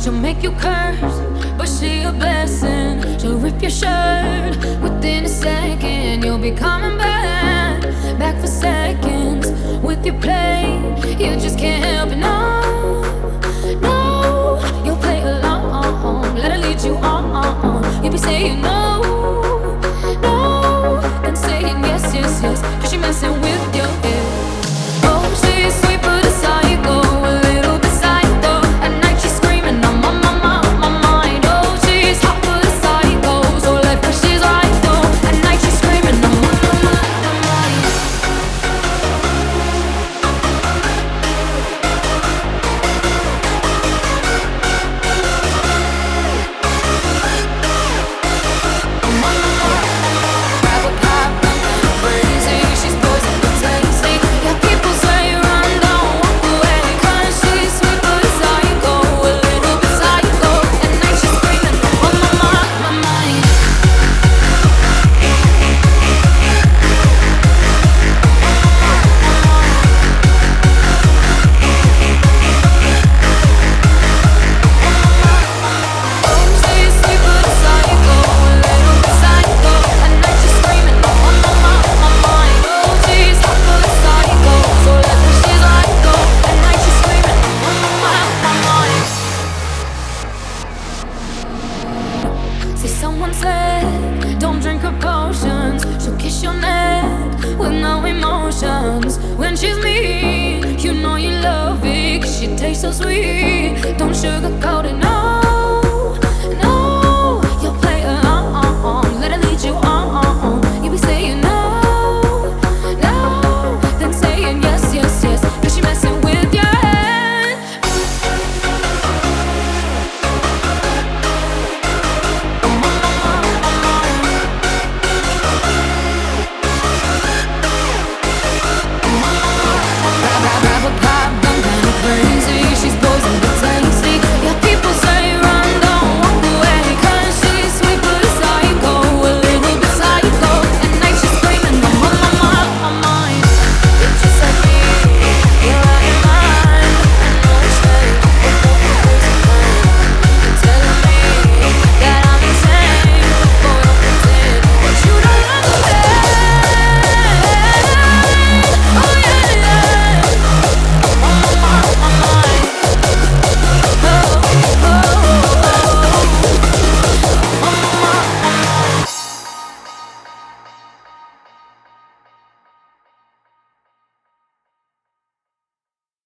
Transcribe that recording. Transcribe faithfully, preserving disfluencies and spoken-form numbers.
She'll make you curse, but she a blessing. She'll rip your shirt within a second. You'll be coming back, back for seconds with your play. You just can't help it, no, no. You'll play along, let her lead you on. You'll be saying no, no, then saying yes, yes, yes, cause she messing with your head. Oh, she's sweet but a psycho, a little bit psycho. At night she's screaming on my, my, my, my mind. Oh, she's hot but a psycho, so left but she's right though. At night she's screaming on my, my, my, my mind. Grab a cop, crazy, she's poison but tasty. Yeah, people say run, don't walk away, cause she's sweet but a psycho, a little bit psycho. At night she's screaming on my, my, my mind. Oh, she's sweet but a psycho, a little bit psycho. At night she's screaming on my, my, my mind. Oh, she's hot but a psycho, so left but she's right though. At night she's screaming on my, my, my mind. See, someone said, don't drink her potions. She'll kiss your neck with no emotions. When she's mean, you know you love it, cause she tastes so sweet. Don't sugarcoat it, no.